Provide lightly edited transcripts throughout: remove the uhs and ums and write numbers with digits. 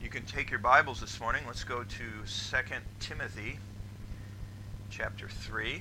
You can take your Bibles this morning. Let's go to 2 Timothy chapter 3.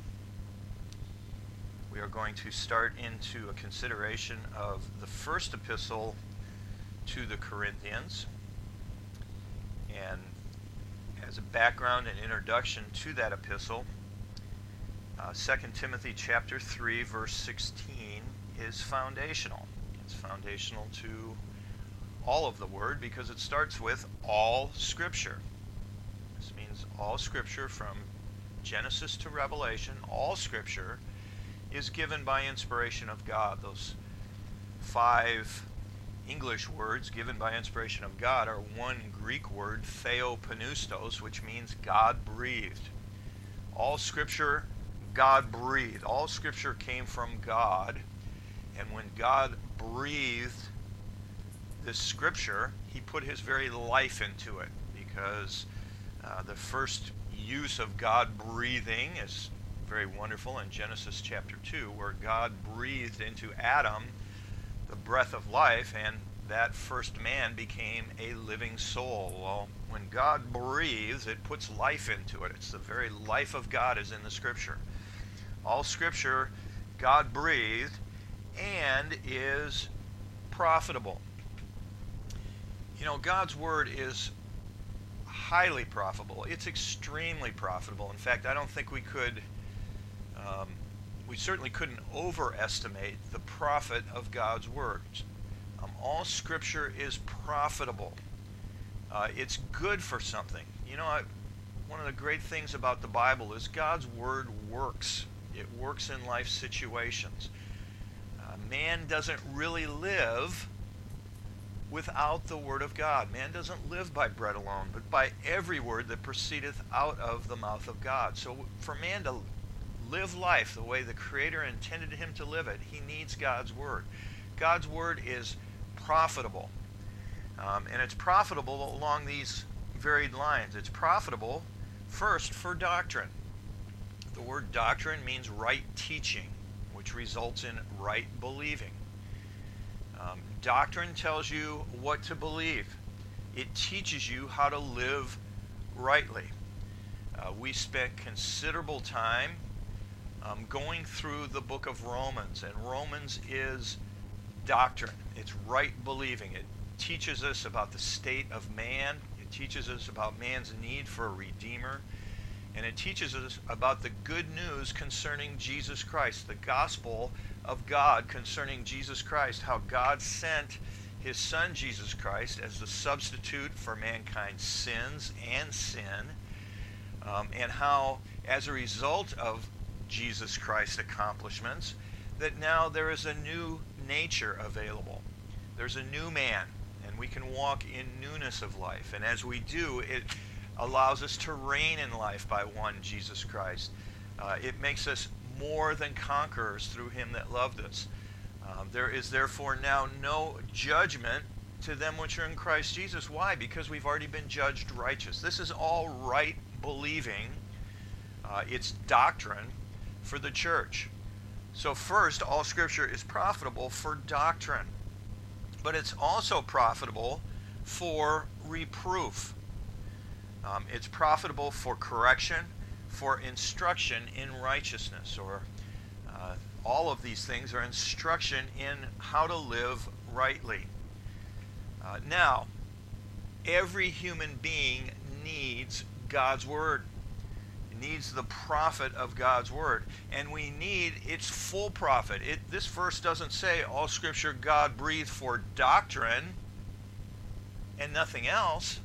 We are going to start into a consideration of the first epistle to the Corinthians. And as a background and introduction to that epistle, 2 Timothy chapter 3 verse 16 is foundational. It's foundational to all of the Word because it starts with all Scripture. This means all Scripture from Genesis to Revelation, all Scripture is given by inspiration of God. Those 5 English words given by inspiration of God are one Greek word, theopneustos, which means God breathed. All Scripture, God breathed. All Scripture came from God, and when God breathed this Scripture, He put His very life into it, because the first use of God breathing is very wonderful in Genesis chapter 2, where God breathed into Adam the breath of life, and that first man became a living soul. Well, when God breathes, it puts life into it. It's the very life of God is in the Scripture. All Scripture, God breathed, and is profitable. You know, God's Word is highly profitable. It's extremely profitable. In fact, I don't think we could, we certainly couldn't overestimate the profit of God's Word. All Scripture is profitable. It's good for something. You know, one of the great things about the Bible is God's Word works. It works in life situations. Man doesn't really live without the Word of God. Man doesn't live by bread alone, but by every word that proceedeth out of the mouth of God. So for man to live life the way the Creator intended him to live it, he needs God's Word. God's Word is profitable. And it's profitable along these varied lines. It's profitable first for doctrine. The word doctrine means right teaching, which results in right believing. Doctrine tells you what to believe. It teaches you how to live rightly. We spent considerable time going through the book of Romans, and Romans is doctrine. It's right believing. It teaches us about the state of man. It teaches us about man's need for a Redeemer. And it teaches us about the good news concerning Jesus Christ, the gospel of God concerning Jesus Christ, how God sent His Son Jesus Christ as the substitute for mankind's sins and sin, and how as a result of Jesus Christ's accomplishments, that now there is a new nature available. There's a new man, and we can walk in newness of life. And as we do, it allows us to reign in life by one Jesus Christ. It makes us more than conquerors through Him that loved us. There is therefore now no judgment to them which are in Christ Jesus. Why? Because we've already been judged righteous. This is all right believing. It's doctrine for the church. So first, all Scripture is profitable for doctrine. But it's also profitable for reproof. It's profitable for correction, for instruction in righteousness, or all of these things are instruction in how to live rightly. Now, every human being needs God's Word. It needs the profit of God's Word, and we need its full profit. This verse doesn't say all Scripture God breathed for doctrine and nothing else.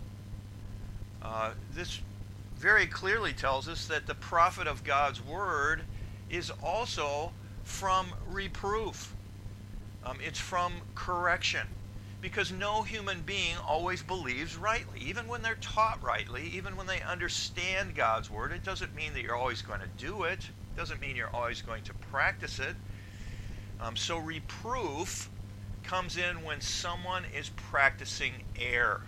This very clearly tells us that the profit of God's Word is also from reproof. It's from correction. Because no human being always believes rightly. Even when they're taught rightly, even when they understand God's Word, it doesn't mean that you're always going to do it. It doesn't mean you're always going to practice it. So reproof comes in when someone is practicing error.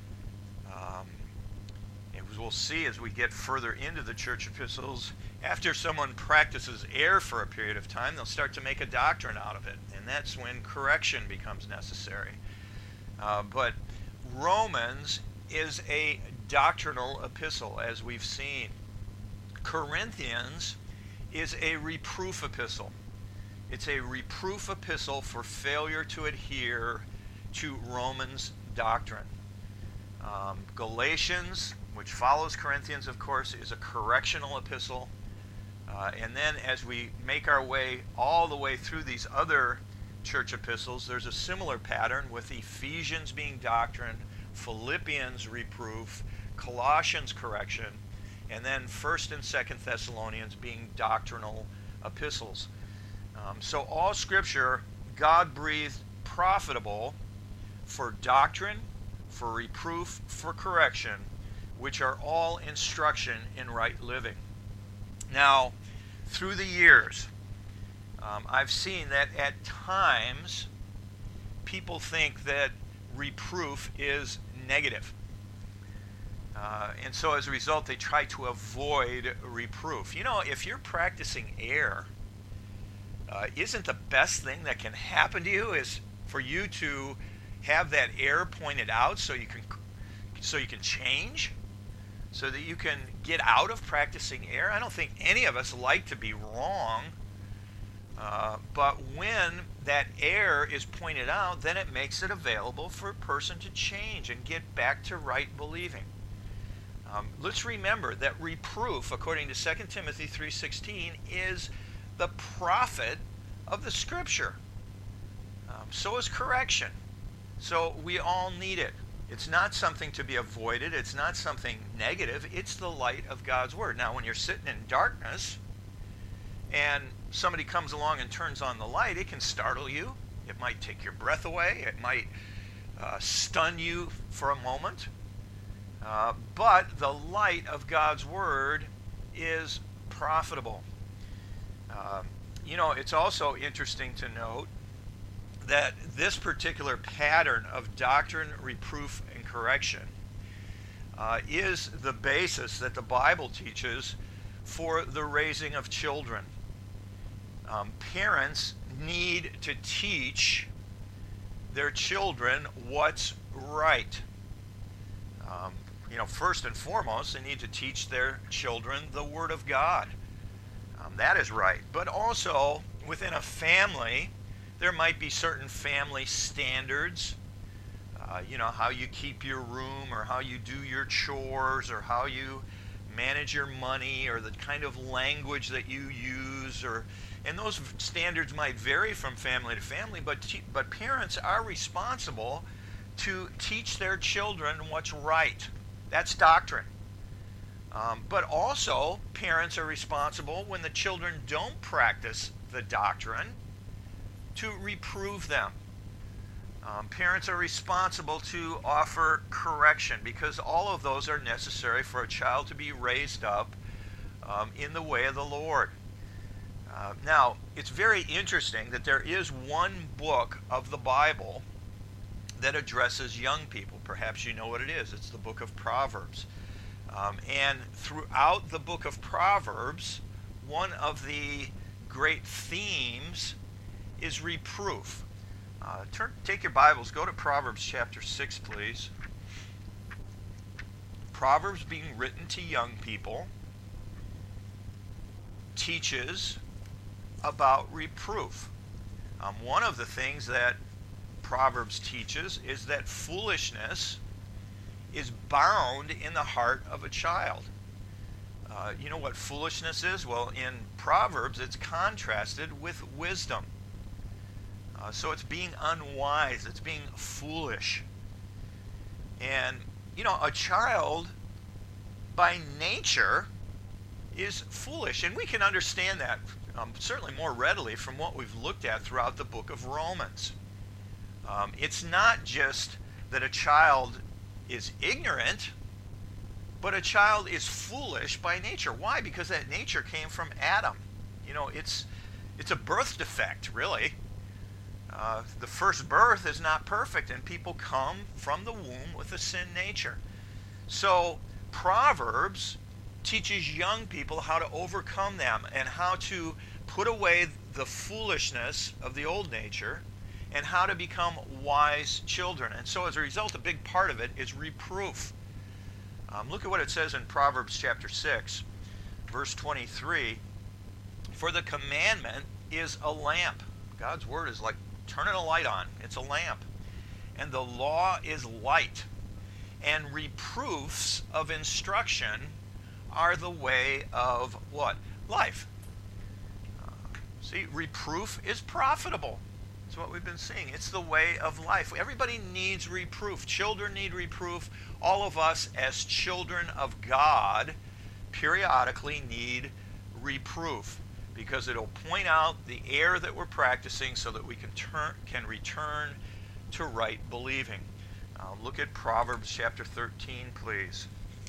As we'll see as we get further into the church epistles, after someone practices error for a period of time, they'll start to make a doctrine out of it. And that's when correction becomes necessary. But Romans is a doctrinal epistle, as we've seen. Corinthians is a reproof epistle. It's a reproof epistle for failure to adhere to Romans doctrine. Galatians, which follows Corinthians, of course, is a correctional epistle. And then as we make our way all the way through these other church epistles, there's a similar pattern with Ephesians being doctrine, Philippians reproof, Colossians correction, and then 1st and 2nd Thessalonians being doctrinal epistles. So all Scripture, God-breathed, profitable for doctrine, for reproof, for correction, which are all instruction in right living. Now, through the years, I've seen that at times people think that reproof is negative. And so as a result, they try to avoid reproof. You know, if you're practicing error, isn't the best thing that can happen to you is for you to have that error pointed out so you can change, so that you can get out of practicing error? I don't think any of us like to be wrong, but when that error is pointed out, then it makes it available for a person to change and get back to right believing. Let's remember that reproof, according to 2 Timothy 3:16, is the profit of the Scripture. So is correction. So we all need it. It's not something to be avoided. It's not something negative. It's the light of God's Word. Now, when you're sitting in darkness and somebody comes along and turns on the light, it can startle you. It might take your breath away. It might stun you for a moment. But the light of God's Word is profitable. You know, it's also interesting to note that this particular pattern of doctrine, reproof, and correction is the basis that the Bible teaches for the raising of children. Parents need to teach their children what's right. You know, first and foremost, they need to teach their children the Word of God. That is right. But also, within a family, there might be certain family standards. You know, how you keep your room, or how you do your chores, or how you manage your money, or the kind of language that you use, and those standards might vary from family to family, but parents are responsible to teach their children what's right. That's doctrine. But also, parents are responsible when the children don't practice the doctrine to reprove them. Parents are responsible to offer correction, because all of those are necessary for a child to be raised up in the way of the Lord. Now, it's very interesting that there is one book of the Bible that addresses young people. Perhaps you know what it is. It's the book of Proverbs. And throughout the book of Proverbs, one of the great themes is reproof. Take your Bibles, go to Proverbs chapter 6, please. Proverbs, being written to young people, teaches about reproof. One of the things that Proverbs teaches is that foolishness is bound in the heart of a child. You know what foolishness is? Well, in Proverbs, it's contrasted with wisdom. So it's being unwise. It's being foolish. And, you know, a child by nature is foolish. And we can understand that certainly more readily from what we've looked at throughout the book of Romans. It's not just that a child is ignorant, but a child is foolish by nature. Why? Because that nature came from Adam. You know, it's a birth defect, really. The first birth is not perfect, and people come from the womb with a sin nature. So Proverbs teaches young people how to overcome them and how to put away the foolishness of the old nature and how to become wise children. And so as a result, a big part of it is reproof. Look at what it says in Proverbs chapter 6, verse 23. For the commandment is a lamp. God's word is like turning a light on. It's a lamp. And the law is light. And reproofs of instruction are the way of what? Life. See, reproof is profitable. That's what we've been seeing. It's the way of life. Everybody needs reproof. Children need reproof. All of us as children of God periodically need reproof, because it'll point out the error that we're practicing so that we can return to right believing. Look at Proverbs chapter 13, please.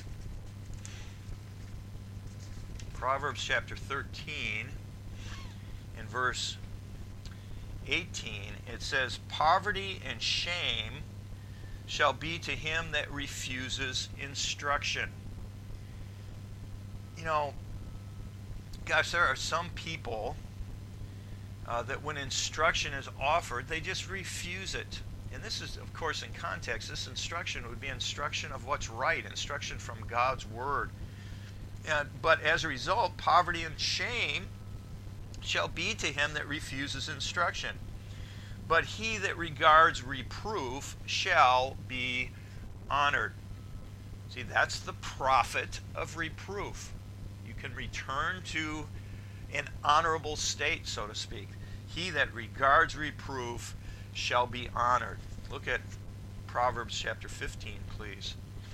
Proverbs chapter 13, in verse 18, it says, poverty and shame shall be to him that refuses instruction. You know, gosh, there are some people that when instruction is offered, they just refuse it. And this is, of course, in context, this instruction would be instruction of what's right, instruction from God's Word. But as a result, poverty and shame shall be to him that refuses instruction. But he that regards reproof shall be honored. See, that's the profit of reproof. You can return to an honorable state, so to speak. He that regards reproof shall be honored. Look at Proverbs chapter 15, please.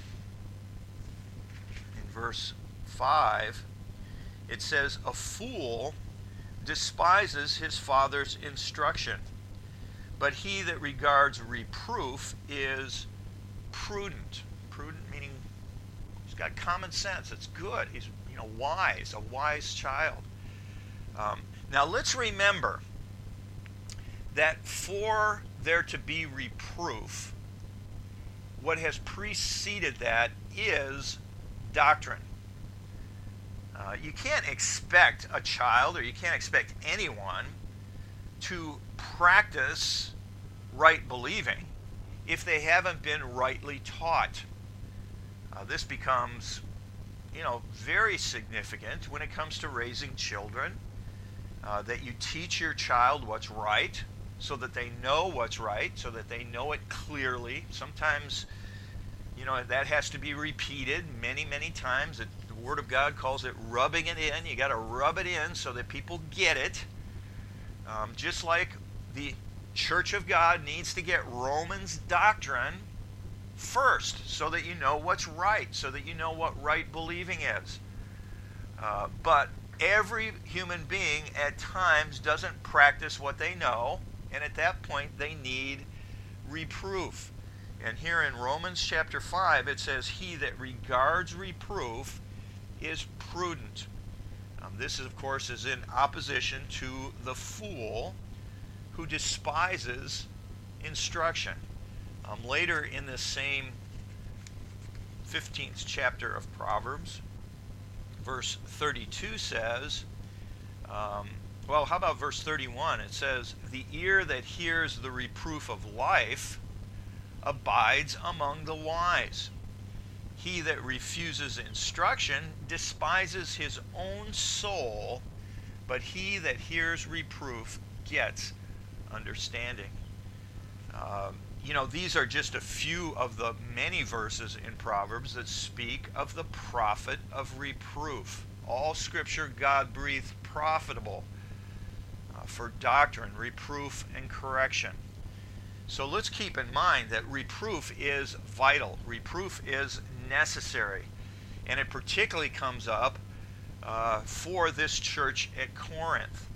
In verse 5, it says, a fool despises his father's instruction, but he that regards reproof is prudent. Prudent meaning he's got common sense. It's good. He's wise, a wise child. Now let's remember that for there to be reproof, what has preceded that is doctrine. You can't expect a child, or you can't expect anyone to practice right believing if they haven't been rightly taught. This becomes, very significant when it comes to raising children, that you teach your child what's right so that they know what's right, so that they know it clearly. Sometimes, that has to be repeated many, many times. The Word of God calls it rubbing it in. You got to rub it in so that people get it. Just like the Church of God needs to get Romans doctrine first so that you know what's right, so that you know what right believing is. But every human being at times doesn't practice what they know, and at that point they need reproof. And here in Romans chapter 5 it says, he that regards reproof is prudent. This, of course, is in opposition to the fool who despises instruction. Later in this same 15th chapter of Proverbs, verse 32 says, well, how about verse 31? It says, the ear that hears the reproof of life abides among the wise. He that refuses instruction despises his own soul, but he that hears reproof gets understanding. These are just a few of the many verses in Proverbs that speak of the profit of reproof. All Scripture God-breathed profitable for doctrine, reproof, and correction. So let's keep in mind that reproof is vital. Reproof is necessary. And it particularly comes up for this church at Corinth.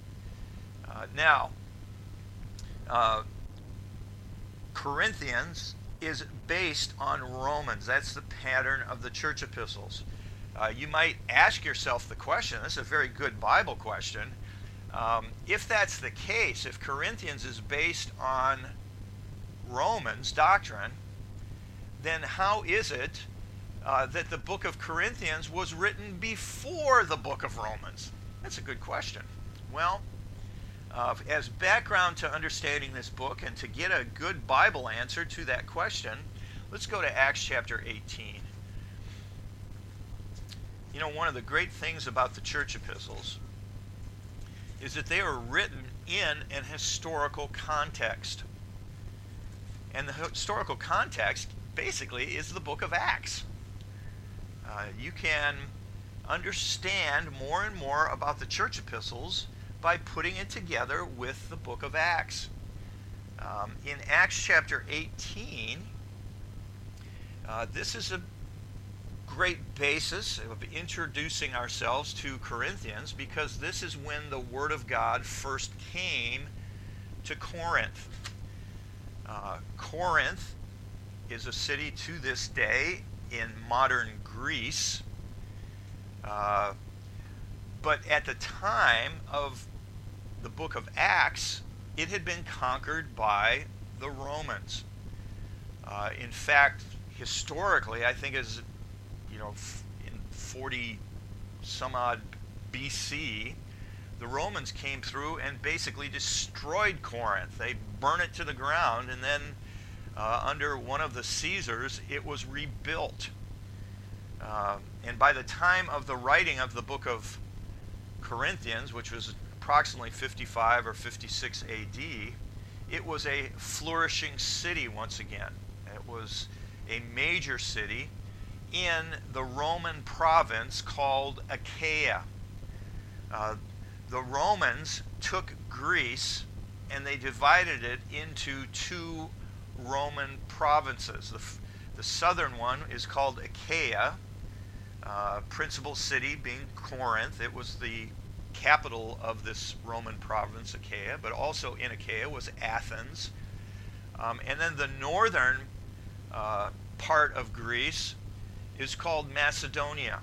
Corinthians is based on Romans. That's the pattern of the church epistles. You might ask yourself the question, this is a very good Bible question, if that's the case, if Corinthians is based on Romans doctrine, then how is it that the book of Corinthians was written before the book of Romans? That's a good question. Well, As background to understanding this book and to get a good Bible answer to that question, let's go to Acts chapter 18. You know, one of the great things about the church epistles is that they are written in an historical context. And the historical context basically is the book of Acts. You can understand more and more about the church epistles by putting it together with the book of Acts. In Acts chapter 18, this is a great basis of introducing ourselves to Corinthians, because this is when the Word of God first came to Corinth. Corinth is a city to this day in modern Greece. But at the time of the book of Acts, it had been conquered by the Romans. In fact, historically, I think as in 40 some odd BC, the Romans came through and basically destroyed Corinth. They burned it to the ground, and then under one of the Caesars, it was rebuilt. And by the time of the writing of the book of Corinthians, which was approximately 55 or 56 AD, it was a flourishing city once again. It was a major city in the Roman province called Achaia. The Romans took Greece and they divided it into two Roman provinces. The southern one is called Achaia, principal city being Corinth. It was the capital of this Roman province, Achaia, but also in Achaia was Athens. And then the northern part of Greece is called Macedonia.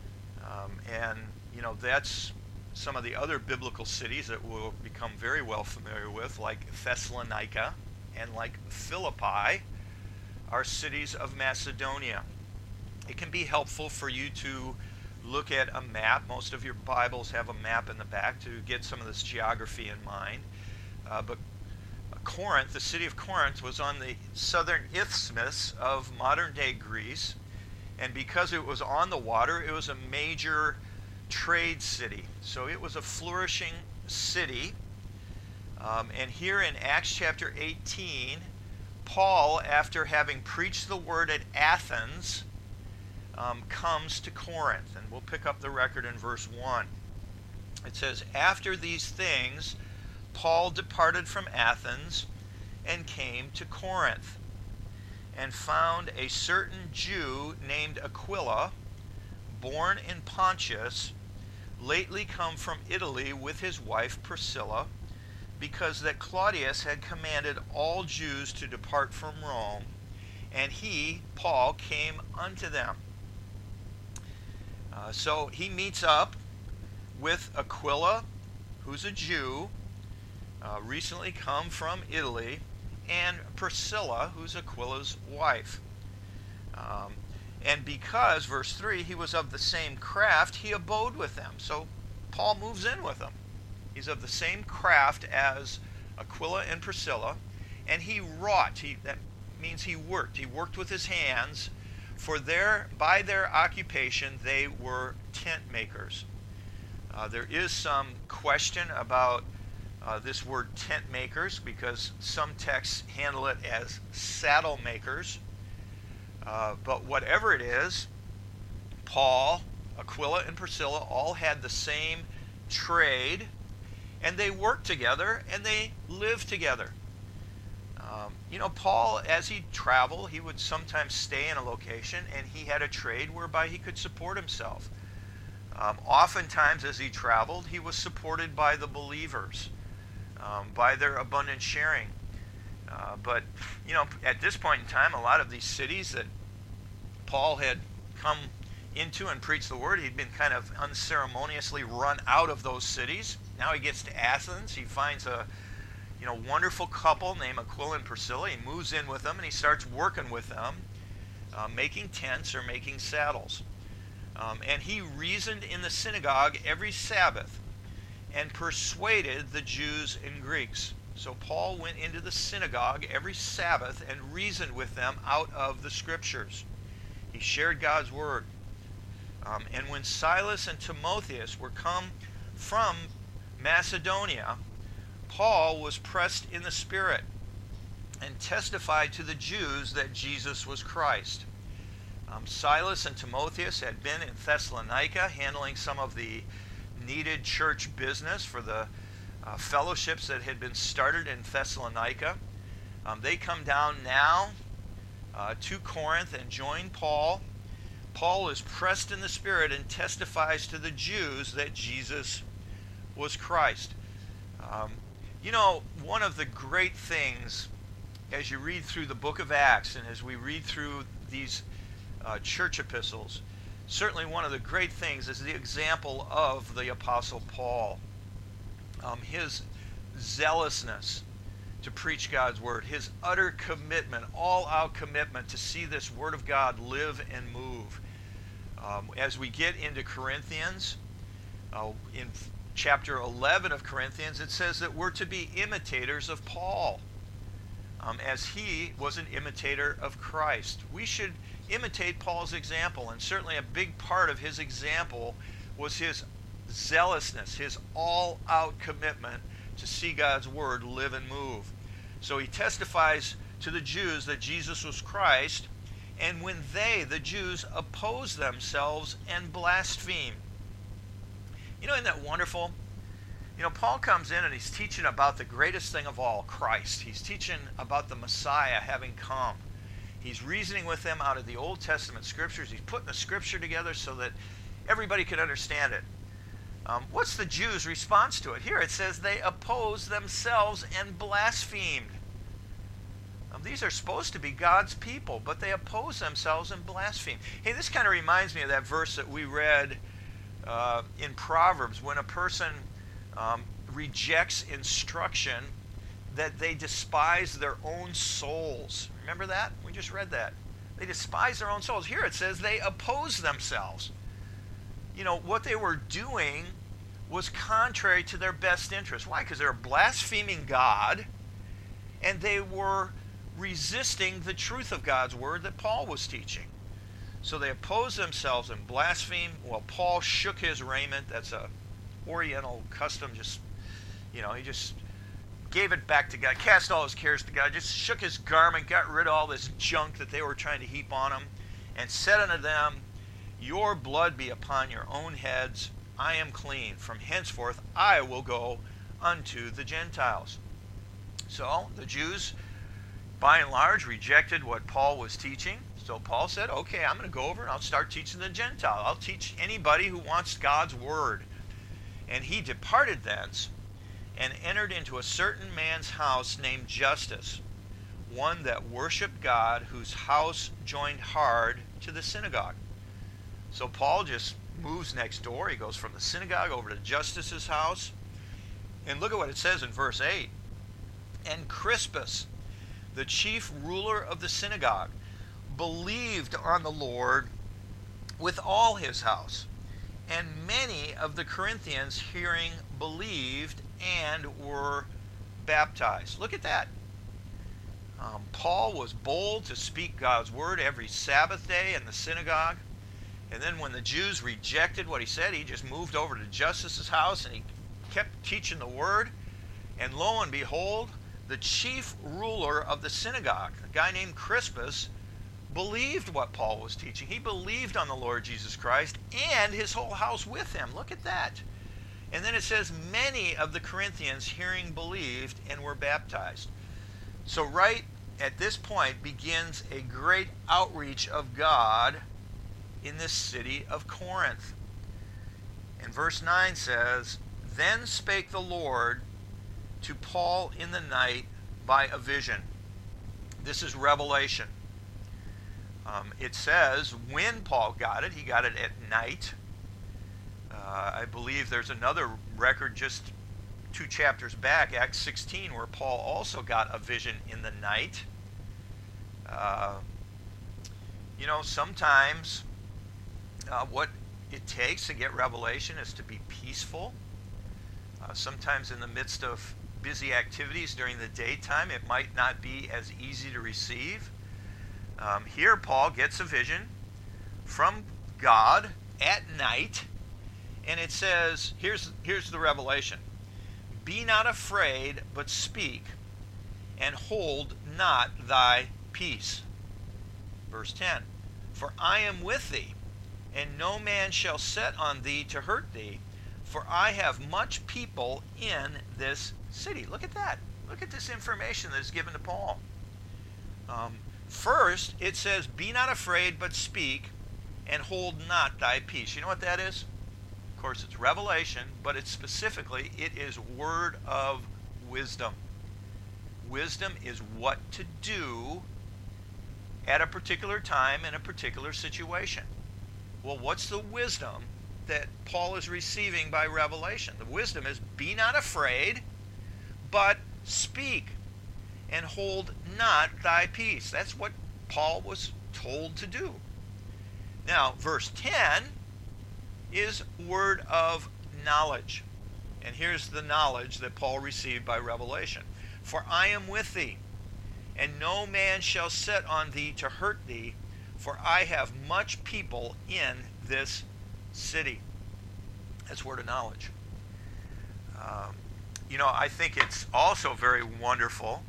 And, that's some of the other biblical cities that we'll become very well familiar with, like Thessalonica and like Philippi, are cities of Macedonia. It can be helpful for you to look at a map. Most of your Bibles have a map in the back to get some of this geography in mind. But Corinth, the city of Corinth, was on the southern isthmus of modern-day Greece. And because it was on the water, it was a major trade city. So it was a flourishing city. And here in Acts chapter 18, Paul, after having preached the word at Athens, comes to Corinth. And we'll pick up the record in verse 1. It says, "After these things, Paul departed from Athens and came to Corinth, and found a certain Jew named Aquila, born in Pontus, lately come from Italy with his wife Priscilla, because that Claudius had commanded all Jews to depart from Rome, and he, Paul, came unto them." So he meets up with Aquila, who's a Jew, recently come from Italy, and Priscilla, who's Aquila's wife. And because, verse 3, he was of the same craft, he abode with them. So Paul moves in with them. He's of the same craft as Aquila and Priscilla, and he wrought. That means he worked. He worked with his hands, for by their occupation they were tent makers. There is some question about this word tent makers, because some texts handle it as saddle makers. But whatever it is, Paul, Aquila, and Priscilla all had the same trade, and they worked together and they lived together. Paul, as he traveled, he would sometimes stay in a location, and he had a trade whereby he could support himself. Oftentimes, as he traveled, he was supported by the believers, by their abundant sharing. But at this point in time, a lot of these cities that Paul had come into and preached the word, he'd been kind of unceremoniously run out of those cities. Now he gets to Athens. He finds a wonderful couple named Aquila and Priscilla. He moves in with them, and he starts working with them, making tents or making saddles. And he reasoned in the synagogue every Sabbath, and persuaded the Jews and Greeks. So Paul went into the synagogue every Sabbath and reasoned with them out of the Scriptures. He shared God's word. And when Silas and Timotheus were come from Macedonia, Paul was pressed in the Spirit and testified to the Jews that Jesus was Christ. Silas and Timotheus had been in Thessalonica handling some of the needed church business for the fellowships that had been started in Thessalonica. They come down now to Corinth and join Paul. Paul is pressed in the Spirit and testifies to the Jews that Jesus was Christ. You know, one of the great things as you read through the book of Acts and as we read through these church epistles, certainly one of the great things is the example of the Apostle Paul. His zealousness to preach God's word, his utter commitment, all-out commitment to see this word of God live and move. As we get into Corinthians, in chapter 11 of Corinthians, it says that we're to be imitators of Paul, as he was an imitator of Christ. We should imitate Paul's example, and certainly a big part of his example was his zealousness, his all-out commitment to see God's word live and move. So he testifies to the Jews that Jesus was Christ, and when they, the Jews, oppose themselves and blaspheme. You know, isn't that wonderful? You know, Paul comes in and he's teaching about the greatest thing of all, Christ. He's teaching about the Messiah having come. He's reasoning with them out of the Old Testament scriptures. He's putting the scripture together so that everybody can understand it. What's the Jews' response to it? Here it says they opposed themselves and blasphemed. These are supposed to be God's people, but they oppose themselves and blaspheme. Hey, this kind of reminds me of that verse that we read in Proverbs, when a person rejects instruction, that they despise their own souls. Remember that? We just read that. They despise their own souls. Here it says they oppose themselves. You know, what they were doing was contrary to their best interest. Why? Because they were blaspheming God, and they were resisting the truth of God's word that Paul was teaching. So they opposed themselves and blasphemed. Well, Paul shook his raiment. That's a Oriental custom. Just, you know, he just gave it back to God, cast all his cares to God, just shook his garment, got rid of all this junk that they were trying to heap on him, and said unto them, your blood be upon your own heads. I am clean. From henceforth I will go unto the Gentiles. So the Jews, by and large, rejected what Paul was teaching. So Paul said, okay, I'm going to go over and I'll start teaching the Gentile. I'll teach anybody who wants God's word. And he departed thence and entered into a certain man's house named Justus, one that worshiped God, whose house joined hard to the synagogue. So Paul just moves next door. He goes from the synagogue over to Justus's house. And look at what it says in verse 8. And Crispus, the chief ruler of the synagogue, believed on the Lord with all his house. And many of the Corinthians, hearing, believed and were baptized. Look at that. Paul was bold to speak God's word every Sabbath day in the synagogue. And then when the Jews rejected what he said, he just moved over to Justus's house and he kept teaching the word. And lo and behold, the chief ruler of the synagogue, a guy named Crispus, believed what Paul was teaching. He believed on the Lord Jesus Christ and his whole house with him. Look at that. And then it says, many of the Corinthians hearing believed and were baptized. So right at this point begins a great outreach of God in this city of Corinth. And verse 9 says, then spake the Lord to Paul in the night by a vision. This is revelation. It says when Paul got it, he got it at night. I believe there's another record just 2 chapters back, Acts 16, where Paul also got a vision in the night. You know, sometimes what it takes to get revelation is to be peaceful, Sometimes in the midst of busy activities during the daytime, it might not be as easy to receive. Here, Paul gets a vision from God at night, and it says, here's the revelation. Be not afraid, but speak, and hold not thy peace. Verse 10, for I am with thee, and no man shall set on thee to hurt thee, for I have much people in this city. Look at that. Look at this information that is given to Paul. First, it says, be not afraid, but speak, and hold not thy peace. You know what that is? Of course, it's revelation, but it's specifically, it is word of wisdom. Wisdom is what to do at a particular time in a particular situation. Well, what's the wisdom that Paul is receiving by revelation? The wisdom is, be not afraid, but speak, and hold not thy peace. That's what Paul was told to do. Now, verse 10 is word of knowledge. And here's the knowledge that Paul received by revelation. For I am with thee, and no man shall set on thee to hurt thee, for I have much people in this city. That's word of knowledge. I think it's also very wonderful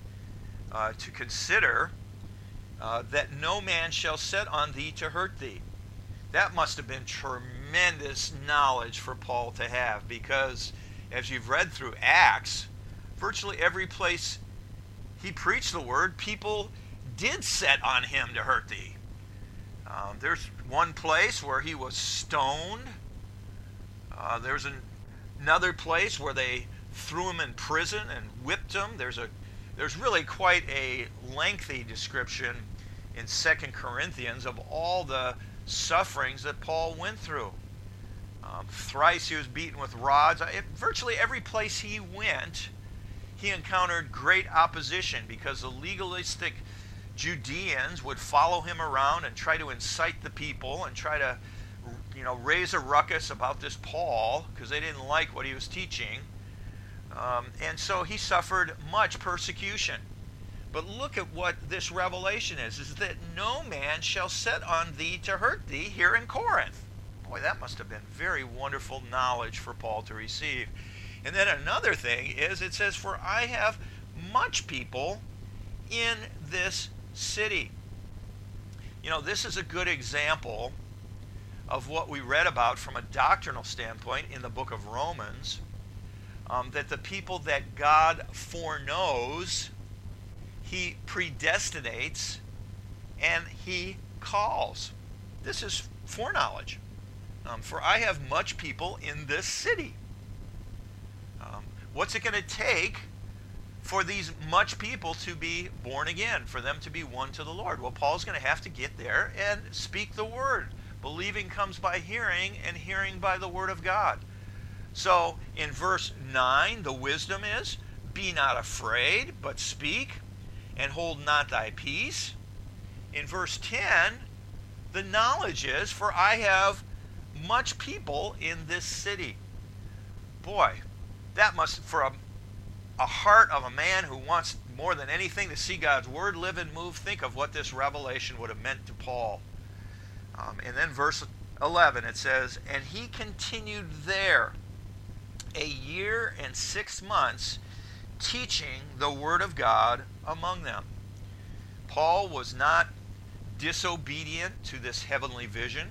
to consider that no man shall set on thee to hurt thee. That must have been tremendous knowledge for Paul to have, because as you've read through Acts, virtually every place he preached the word, people did set on him to hurt thee. There's one place where he was stoned. There's another place where they threw him in prison and whipped him. There's really quite a lengthy description in 2 Corinthians of all the sufferings that Paul went through. Thrice he was beaten with rods. Virtually every place he went, he encountered great opposition, because the legalistic Judeans would follow him around and try to incite the people and try to raise a ruckus about this Paul, because they didn't like what he was teaching. And so he suffered much persecution. But look at what this revelation is that no man shall set on thee to hurt thee here in Corinth. Boy, that must have been very wonderful knowledge for Paul to receive. And then another thing is, it says, for I have much people in this city. This is a good example of what we read about from a doctrinal standpoint in the book of Romans, that the people that God foreknows, he predestinates, and he calls. This is foreknowledge. For I have much people in this city. What's it going to take for these much people to be born again, for them to be won to the Lord? Well, Paul's going to have to get there and speak the word. Believing comes by hearing, and hearing by the word of God. So in verse 9, the wisdom is, be not afraid, but speak, and hold not thy peace. In verse 10, the knowledge is, for I have much people in this city. Boy, that must, for a heart of a man who wants more than anything to see God's word live and move, think of what this revelation would have meant to Paul. And then verse 11, it says, and he continued there 1 year and 6 months, teaching the word of God among them. Paul was not disobedient to this heavenly vision.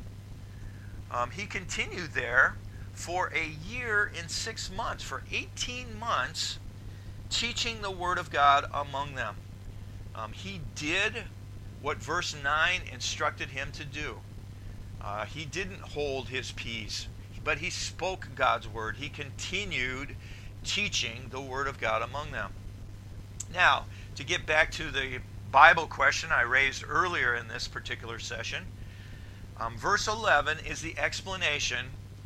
He continued there for 1 year and 6 months, for 18 months, teaching the word of God among them. He did what verse 9 instructed him to do. He didn't hold his peace, but he spoke God's word. He continued teaching the word of God among them. Now, to get back to the Bible question I raised earlier in this particular session, verse 11 is the explanation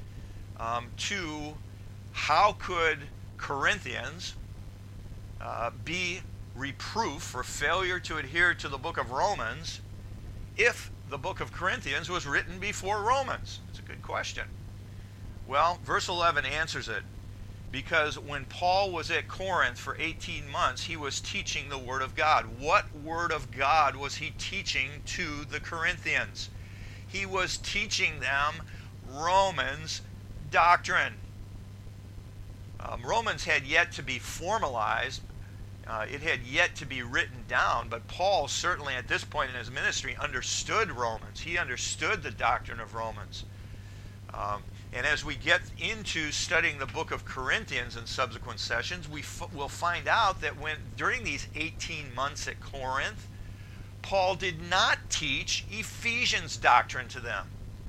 to how could Corinthians be reproof for failure to adhere to the book of Romans if the book of Corinthians was written before Romans? It's a good question. Well, verse 11 answers it. Because when Paul was at Corinth for 18 months, he was teaching the Word of God. What Word of God was he teaching to the Corinthians? He was teaching them Romans doctrine. Romans had yet to be formalized. It had yet to be written down, but Paul certainly at this point in his ministry understood Romans. He understood the doctrine of Romans. And as we get into studying the book of Corinthians in subsequent sessions, we'll find out that during these 18 months at Corinth, Paul did not teach Ephesians doctrine to them.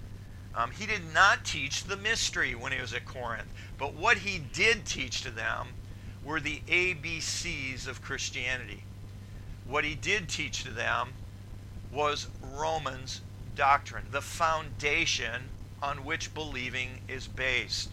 He did not teach the mystery when he was at Corinth. But what he did teach to them were the ABCs of Christianity. What he did teach to them was Romans doctrine, the foundation on which believing is based.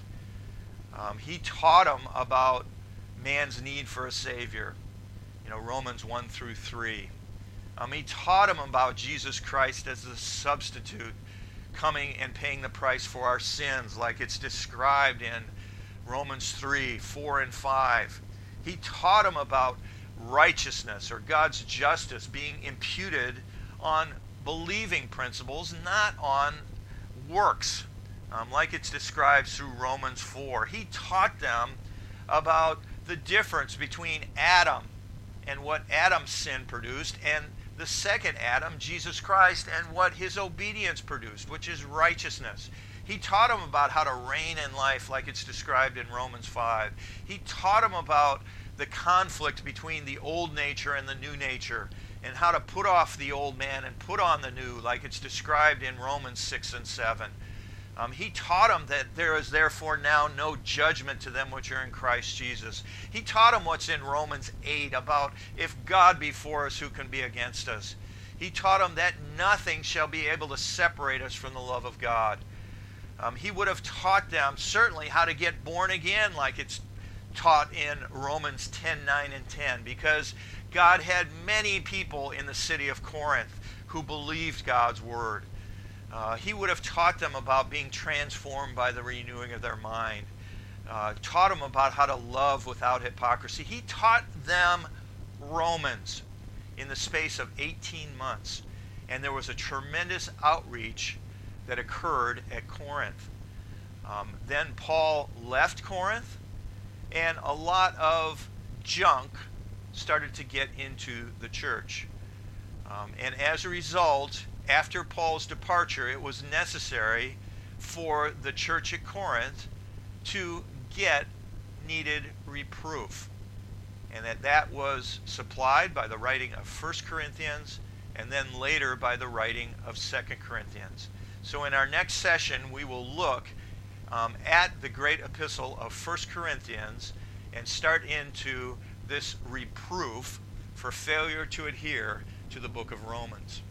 He taught them about man's need for a Savior, Romans 1 through 3. He taught them about Jesus Christ as the substitute, coming and paying the price for our sins, like it's described in Romans 3, 4, and 5. He taught them about righteousness, or God's justice, being imputed on believing principles, not on works, like it's described through Romans 4. He taught them about the difference between Adam and what Adam's sin produced, and the second Adam, Jesus Christ, and what his obedience produced, which is righteousness. He taught them about how to reign in life, like it's described in Romans 5. He taught them about the conflict between the old nature and the new nature, and how to put off the old man and put on the new, like it's described in Romans 6 and 7. He taught them that there is therefore now no judgment to them which are in Christ Jesus. He taught them what's in Romans 8 about if God be for us, who can be against us. He taught them that nothing shall be able to separate us from the love of God. He would have taught them certainly how to get born again, like it's taught in Romans 10, 9, and 10, because God had many people in the city of Corinth who believed God's word. He would have taught them about being transformed by the renewing of their mind. Taught them about how to love without hypocrisy. He taught them Romans in the space of 18 months. And there was a tremendous outreach that occurred at Corinth. Then Paul left Corinth, and a lot of junk started to get into the church. And as a result, after Paul's departure, it was necessary for the church at Corinth to get needed reproof. And that was supplied by the writing of 1 Corinthians, and then later by the writing of 2 Corinthians. So in our next session, we will look at the great epistle of 1 Corinthians and start into this reproof for failure to adhere to the book of Romans.